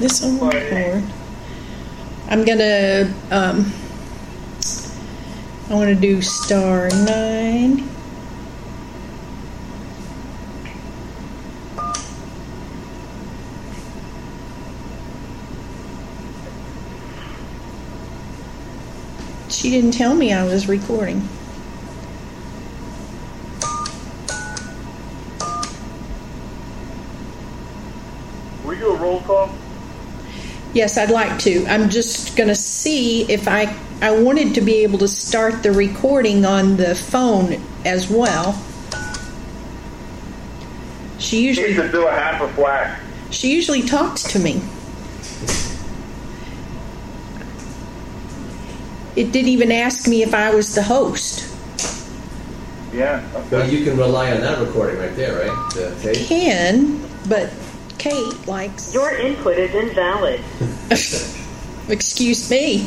this on record. I'm gonna. I want to do *9. She didn't tell me I was recording. We do a roll call? Yes, I'd like to. I'm just going to see if I wanted to be able to start the recording on the phone as well. She usually to do a half a flash. She usually talks to me. It didn't even ask me if I was the host. Yeah. Okay. Well, you can rely on that recording right there, right? Kate? Can, but Kate likes... Your input is invalid. Excuse me.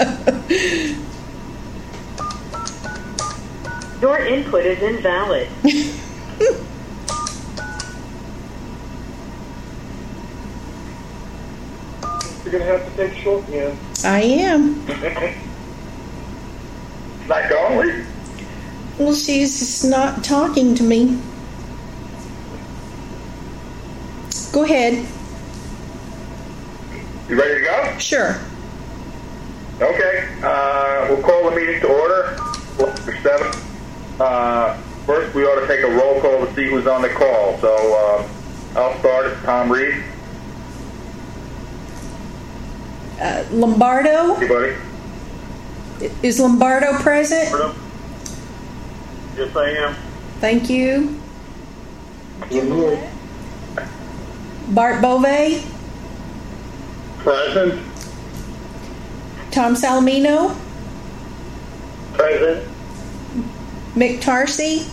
Your input is invalid. You're going to have to take a shorthand. I am. Not going? Well, she's just not talking to me. Go ahead. You ready to go? Sure. Okay. We'll call the meeting to order. For 7. First, we ought to take a roll call to see who's on the call. So I'll start. It's Tom Reed. Lombardo? Anybody? Is Lombardo present? Yes, I am. Thank you. Bart Bove? Present. Tom Salamino? Present. Mick Tarsi?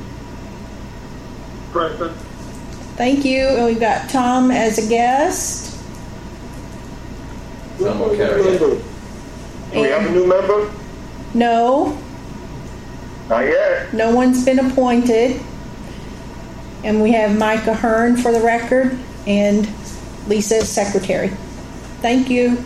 Present. Thank you. And we've got Tom as a guest. Tom will carry it. Do we have a new member? No. Not yet. No one's been appointed. And we have Micah Hearn for the record and Lisa as secretary. Thank you.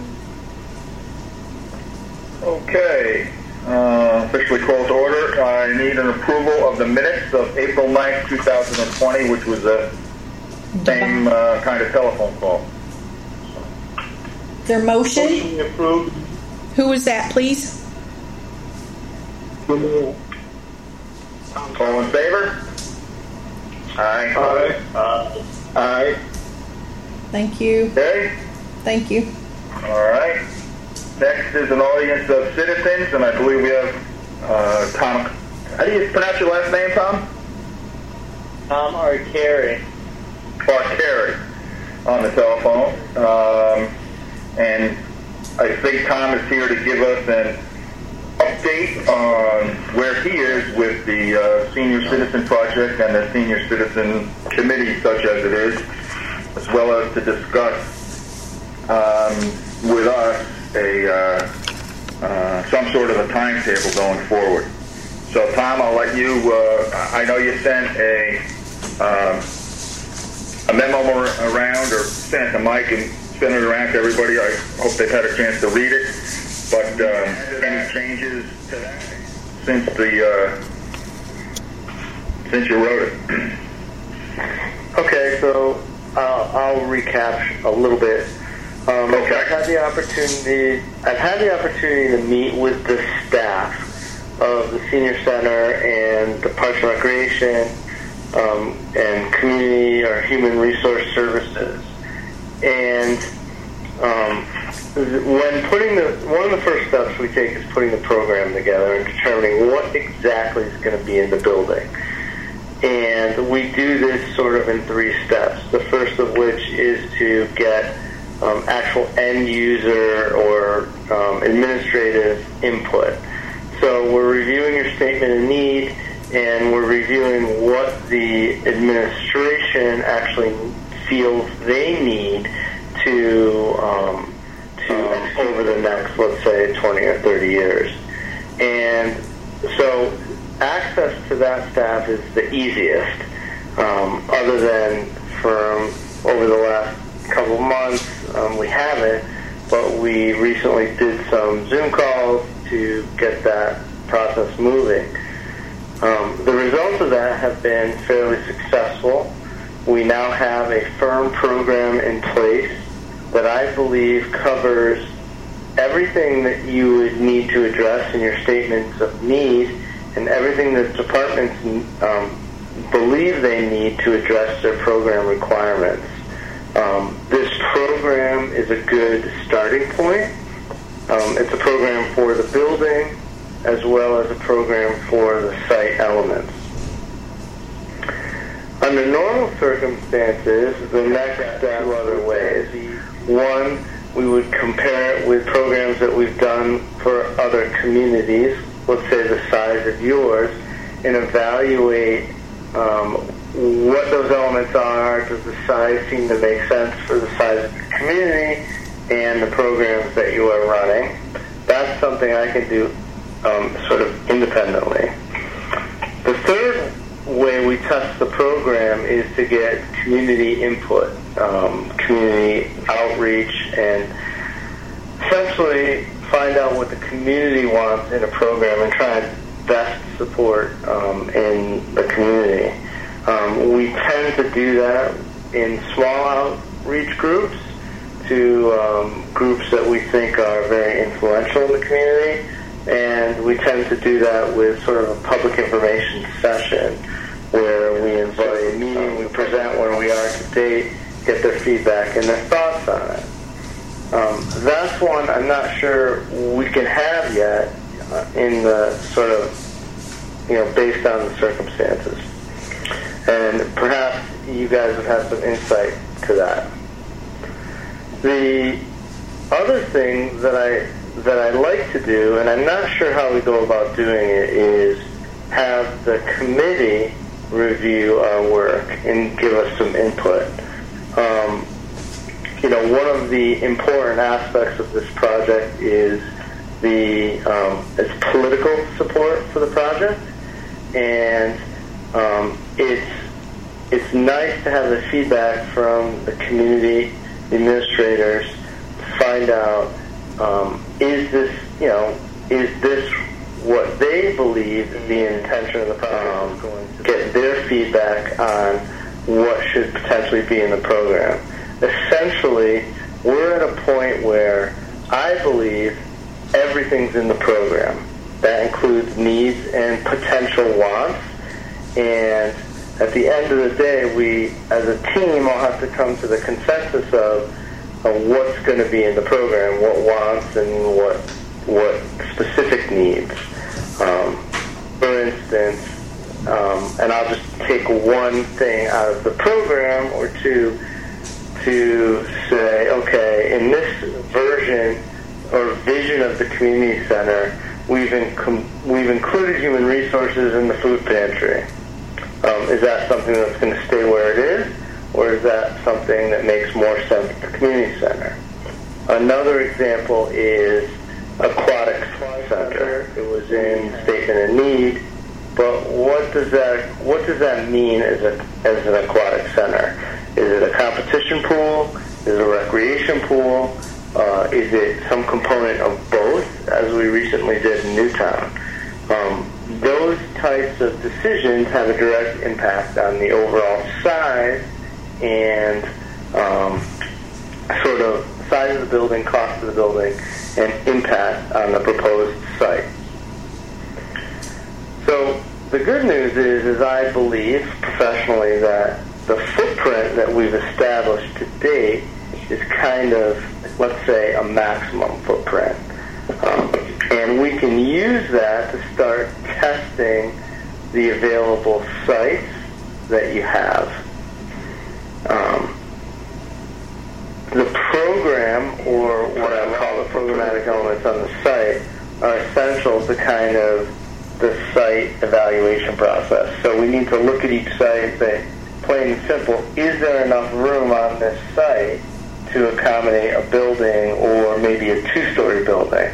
Okay. Officially called to order. I need an approval of the minutes of April 9th, 2020, which was the same kind of telephone call. Is there a motion? Motion approved. Who was that, please? All in favor? Aye. Aye. Thank you. Okay. Thank you. All right. Next is an audience of citizens, and I believe we have Tom. How do you pronounce your last name, Tom? Tom Arcari. Arcari on the telephone. And I think Tom is here to give us an update on where he is with the Senior Citizen Project and the Senior Citizen Committee, such as it is, as well as to discuss with us some sort of a timetable going forward. So, Tom, I'll let you. I know you sent a memo around, or sent it to Mike and sent it around to everybody. I hope they've had a chance to read it. But any changes to that since you wrote it? Okay, so I'll recap a little bit. Okay. I've had the opportunity to meet with the staff of the Senior Center and the Parks and Recreation and Community or Human Resource Services. And one of the first steps we take is putting the program together and determining what exactly is going to be in the building. And we do this sort of in 3 steps. The first of which is to get actual end user or administrative input. So we're reviewing your statement of need, and we're reviewing what the administration actually feels they need to over the next, let's say, 20 or 30 years. And so access to that staff is the easiest, other than from over the last couple of months, we haven't, but we recently did some Zoom calls to get that process moving. The results of that have been fairly successful. We now have a firm program in place that I believe covers everything that you would need to address in your statements of need and everything that departments believe they need to address their program requirements. This program is a good starting point. It's a program for the building as well as a program for the site elements. Under normal circumstances, the next step, two other ways. One, we would compare it with programs that we've done for other communities, let's say the size of yours, and evaluate what those elements are. Does the size seem to make sense for the size of your community and the programs that you are running? That's something I can do sort of independently. The third way we test the program is to get community input, community outreach, and essentially find out what the community wants in a program and try and best support in the community. We tend to do that in small outreach groups to groups that we think are very influential in the community, and we tend to do that with sort of a public information session where we invite a meeting, we present where we are to date, get their feedback and their thoughts on it. That's one I'm not sure we can have yet in the sort of, based on the circumstances. And perhaps you guys have had some insight to that. The other thing that I like to do, and I'm not sure how we go about doing it, is have the committee review our work and give us some input. One of the important aspects of this project is it's political support for the project, and it's nice to have the feedback from the community, the administrators, to find out is this what they believe the intention of the program is going to get their feedback on what should potentially be in the program. Essentially, we're at a point where I believe everything's in the program. That includes needs and potential wants. And at the end of the day, we, as a team, all have to come to the consensus of what's going to be in the program, what wants and what specific needs. For instance, and I'll just take one thing out of the program or two to say, okay, in this version or vision of the community center, we've included human resources in the food pantry. Is that something that's going to stay where it is, or is that something that makes more sense at the community center? Another example is aquatics center. It was in statement of need, but what does that mean as an aquatic center? Is it a competition pool? Is it a recreation pool? Is it some component of both, as we recently did in Newtown? Those types of decisions have a direct impact on the overall size and sort of size of the building, cost of the building, and impact on the proposed site. So the good news is I believe professionally that the footprint that we've established to date is kind of, let's say, a maximum footprint. And we can use that to start testing the available sites that you have. The program, or what I call the programmatic elements on the site, are essential to kind of the site evaluation process. So we need to look at each site and say, plain and simple, is there enough room on this site to accommodate a building or maybe a two-story building?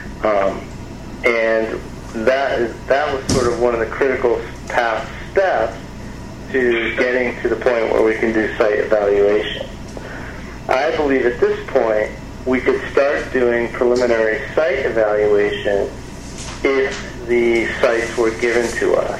And that was sort of one of the critical past steps to getting to the point where we can do site evaluation. I believe at this point we could start doing preliminary site evaluation if the sites were given to us.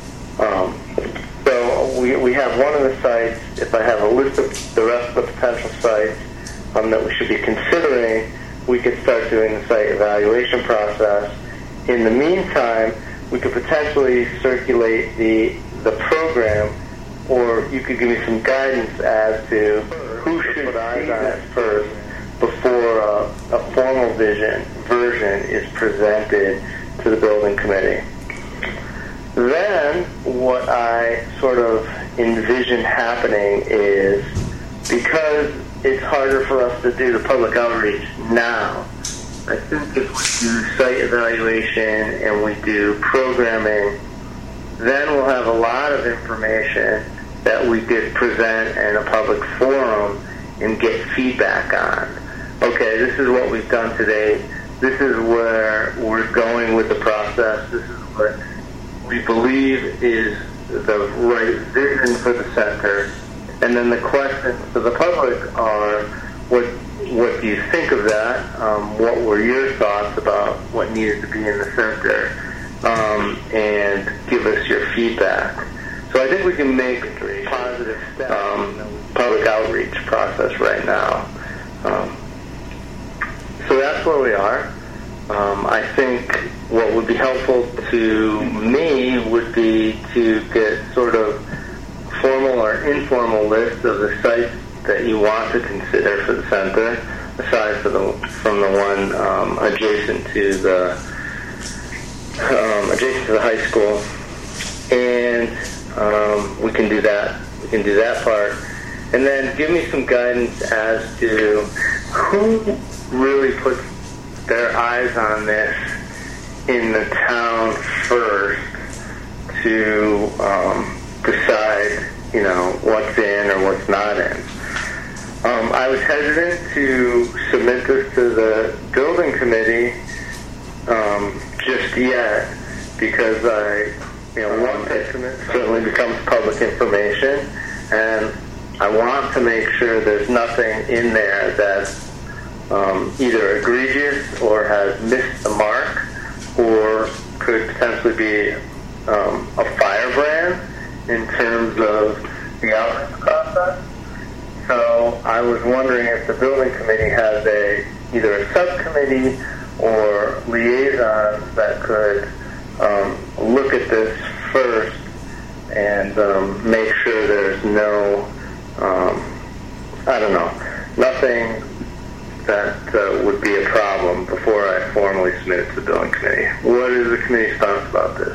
So we have one of the sites. If I have a list of the rest of the potential sites that we should be considering, we could start doing the site evaluation process. In the meantime, we could potentially circulate the program, or you could give me some guidance as to who should put eyes on it first before a formal version is presented to the building committee. Then what I sort of envision happening is, because it's harder for us to do the public outreach now, I think if we do site evaluation and we do programming, then we'll have a lot of information that we could present in a public forum and get feedback on. Okay, this is what we've done today. This is where we're going with the process. This is what we believe is the right vision for the center. And then the questions to the public are, what do you think of that? What were your thoughts about what needed to be in the center? And give us your feedback. So I think we can make positive steps public outreach process right now. So that's where we are. I think what would be helpful to me would be to get sort of formal or informal list of the sites that you want to consider for the center, aside from the one adjacent to the high school, and we can do that. We can do that part, and then give me some guidance as to who really puts their eyes on this in the town first to decide, what's in or what's not in. I was hesitant to submit this to the building committee just yet, because it certainly becomes public information, and I want to make sure there's nothing in there that's either egregious or has missed the mark, or could potentially be a firebrand in terms of the outreach process. So I was wondering if the building committee has either a subcommittee or liaisons that could look at this first and make sure there's nothing that would be a problem before I formally submit it to the building committee. What is the committee's thoughts about this?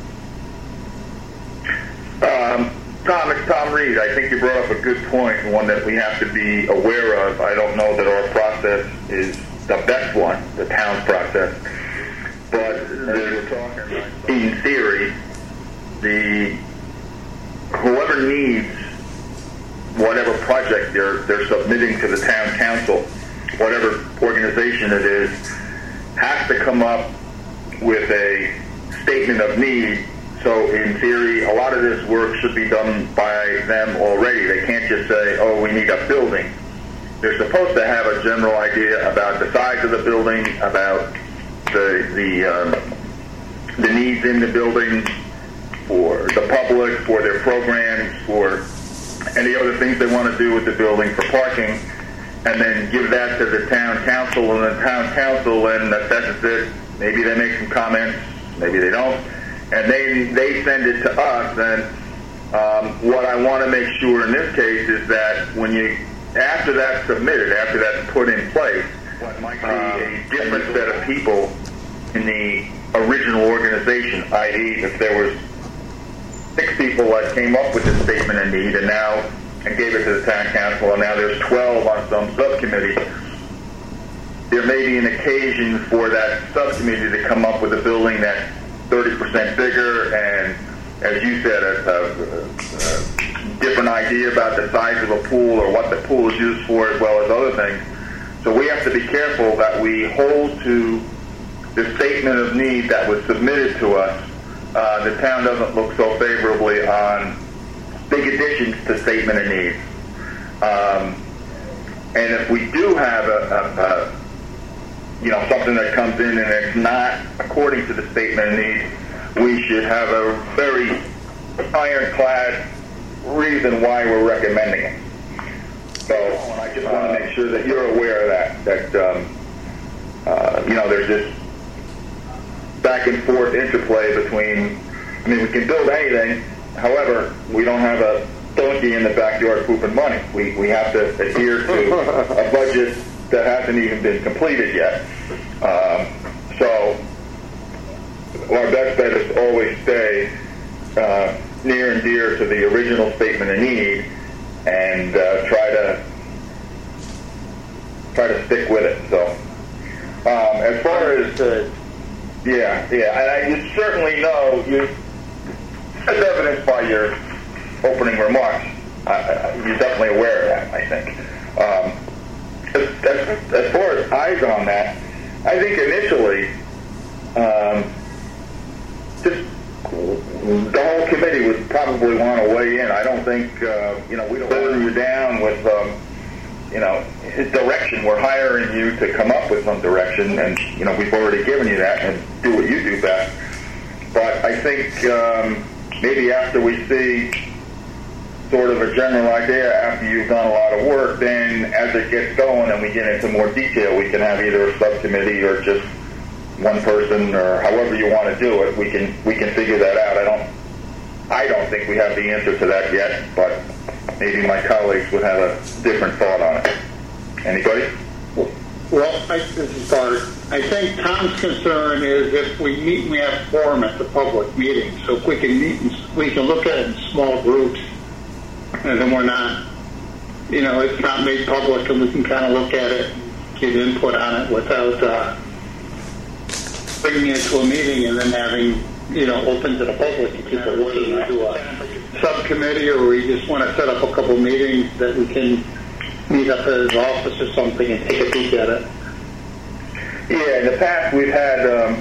Tom, it's Tom Reed. I think you brought up a good point, one that we have to be aware of. I don't know that our process is the best one, the town's process, but in theory, whoever needs whatever project they're submitting to the town council, whatever organization it is, has to come up with a statement of need. So in theory, a lot of this work should be done by them already. They can't just say, oh, we need a building. They're supposed to have a general idea about the size of the building, about the needs in the building for the public, for their programs, for any other things they want to do with the building, for parking, and then give that to the town council, and the town council then assesses it. Maybe they make some comments, maybe they don't, and they send it to us. And what I want to make sure in this case is that after that's submitted, after that's put in place, what might be a different set of people in the original organization, i.e. if there was 6 people that came up with this statement of need and gave it to the town council, and now there's 12 on some subcommittee, there may be an occasion for that subcommittee to come up with a building that's 30% bigger, and as you said, a different idea about the size of a pool or what the pool is used for, as well as other things. So we have to be careful that we hold to the statement of need that was submitted to us. The town doesn't look so favorably on big additions to statement of needs. And if we do have something that comes in and it's not according to the statement of need, we should have a very ironclad reason why we're recommending it. So I just want to make sure that you're aware of that there's this back and forth interplay between, we can build anything, however, we don't have a donkey in the backyard pooping money. We have to adhere to a budget that hasn't even been completed yet. So our best bet is to always stay near and dear to the original statement of need and try to stick with it. So as far as and you certainly know, as evidenced by your opening remarks, you're definitely aware of that, I think. As far as eyes on that, I think initially, just the whole committee would probably want to weigh in. I don't think, we don't burden you down with, direction. We're hiring you to come up with some direction, and, we've already given you that, and do what you do best. But I think maybe after we see sort of a general idea, after you've done a lot of work, then as it gets going and we get into more detail, we can have either a subcommittee or just one person, or however you want to do it. We can figure that out. I don't think we have the answer to that yet, but maybe my colleagues would have a different thought on it. Anybody? Well, this is Carter. I think Tom's concern is if we meet and we have quorum at the public meeting, so if we can meet and we can look at it in small groups, and then we're not, it's not made public, and we can kind of look at it, give input on it without bringing it to a meeting and then having, open to the public and people looking into a subcommittee, or we just want to set up a couple meetings that we can meet up at his office or something and take a peek at it. Yeah, in the past we've had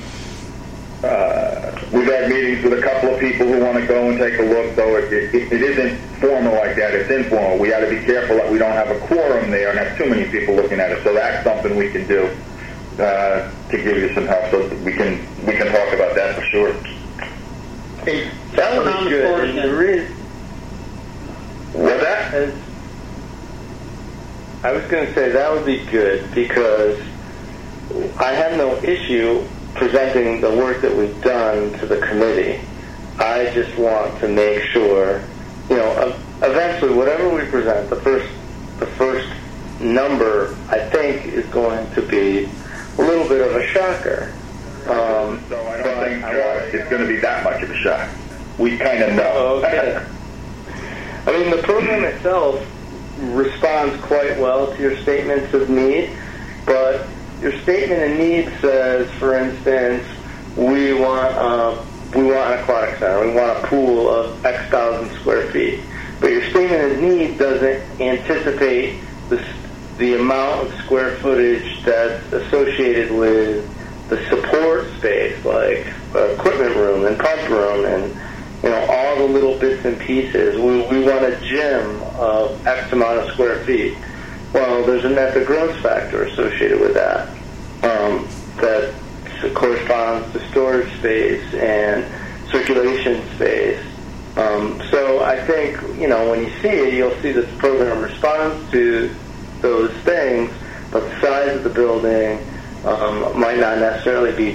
meetings with a couple of people who want to go and take a look, though it isn't formal like that, it's informal. We got to be careful that we don't have a quorum there and have too many people looking at it, so that's something we can do to give you some help, so we can talk about that for sure. Hey, that would be good. What's that? I was going to say that would be good, because I have no issue presenting the work that we've done to the committee. I just want to make sure, eventually whatever we present, the first number, I think, is going to be a little bit of a shocker. So I don't think it's going to be that much of a shock. We kind of know. Okay. The program itself responds quite well to your statements of need, but your statement of need says, for instance, we want an aquatic center, we want a pool of X thousand square feet. But your statement of need doesn't anticipate the amount of square footage that's associated with the support space, like equipment room and pump room and all the little bits and pieces. We want a gym of X amount of square feet. Well, there's a net growth factor associated with that that corresponds to storage space and circulation space. So I think, when you see it, you'll see that the program responds to those things, but the size of the building might not necessarily be